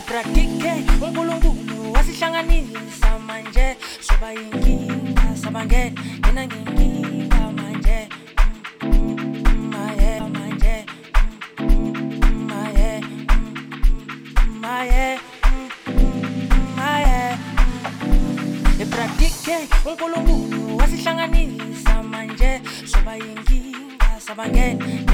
Ipratike uNkulunkulu wasihlanganisa manje soba inkinga sabangena mina nginkinga manje maye manje maye maye maye Ipratike uNkulunkulu wasihlanganisa manje soba inkinga sabangena